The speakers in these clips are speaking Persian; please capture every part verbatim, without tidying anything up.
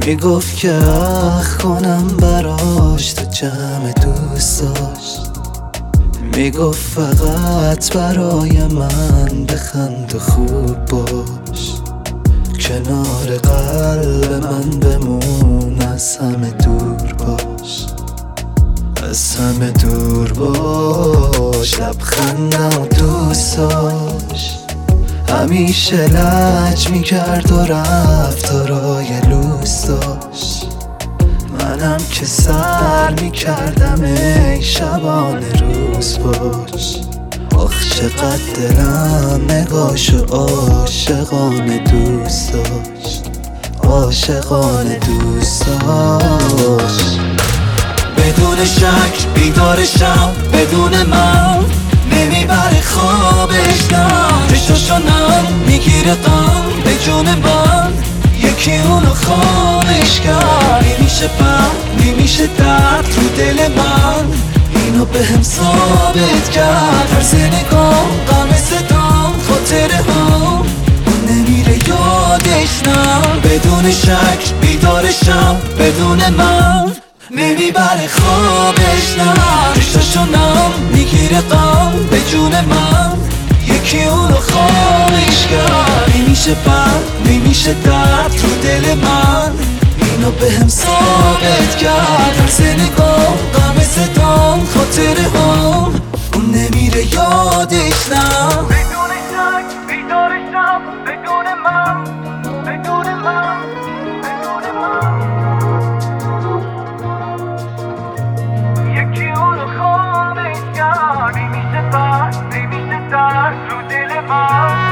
میگفت که اخ کنم براش تو جمع دوستاش، میگفت فقط برای من بخند و خوب باش، کنار قلب من بمون، از همه دور باش، از همه دور باش. لبخندم و دوستاش همیشه لج میکرد و رفتارای لوس داشت، منم که سر میکردم ای شبانه روز باش. آخ چقدر دلم نگاشو عاشقانه دوست داشت، عاشقانه دوست داشت. بدون شک بیدارشم، بدون من نمیبره خوابش، نه چشاشونم میگیره غم به جون من، یکی اونو خامش کرد. نمیشه بر نمیشه درد رو دل من، اینو به هم ثابت کرد. هر نگاه غم صدام خاطره هم نمیره یادش، نه بدون شک بیدارشم، بدون من نمیبره خوابش، نه چشاشونم میگیره غم به جون من، یکی اونو خامش کرد. نمیشه بر نمیشه درد رو دل من، اینو به هم ثابت کرد. هر نگاه غم صدام خاطره هم اون نمیره یادش، نه بدون شک بیدارشم، بدون من بدون من بدون من، یکی اونو خامش کرد. نمیشه بر نمیشه درد رو دل من.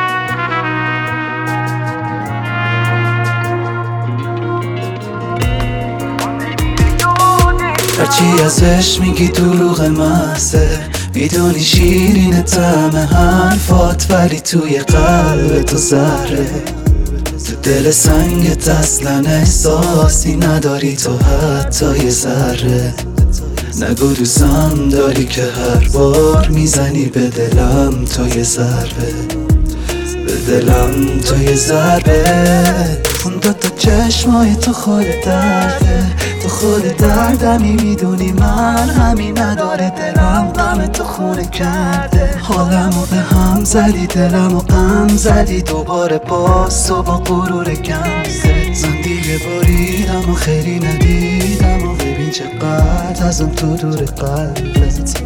هرچی ازش میگی دروغ محضه، میدونی شیرین طعم حرفات، ولی توی قلب تو زهره. تو دل سنگت اصلا احساسی نداری تو حتی یه ذره. نگو دوستم داری که هر بار میزنی به دلم تو یه ضربه، به دلم تو یه ضربه. اون دو تا چشمای تو خود درده، تو خود دردمی، میدونی من همین نداره دلم غم تو خونه کرده. حالمو به هم زدی، دلمو غم زدی، دوباره باز تو با غرور کم زد. من دیگه باریدم و خیلی ندیدم و ببین چقدر ازم تو دور قلبت.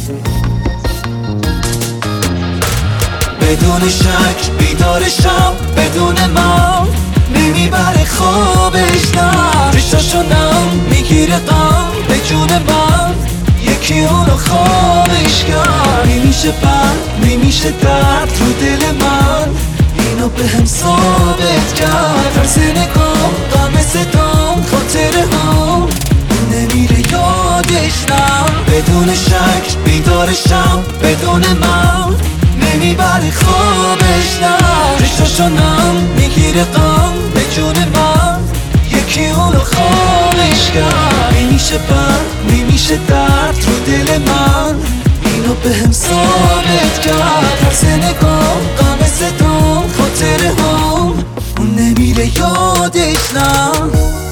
بدون شک بیدارشم، بدون من نمیبره خوابش، نه چشاشونم میگیره غم به جون من، یکی اونو خامش کرد. نمیشه بر نمیشه درد رو دل من، اینو به هم ثابت کرد. هر نگاه غم صدام خاطره هم نمیره یادش، نه بدون شک بیدارشم، بدون من نمیبره خوابش، نه چشاشونم میگیره غم به جون من، یکی اونو خامش کرد. نمیشه بر نمیشه درد رو دل من، اینو به هم ثابت کرد. هر نگاه غم صدام خاطره هم اون نمیره یادش، نه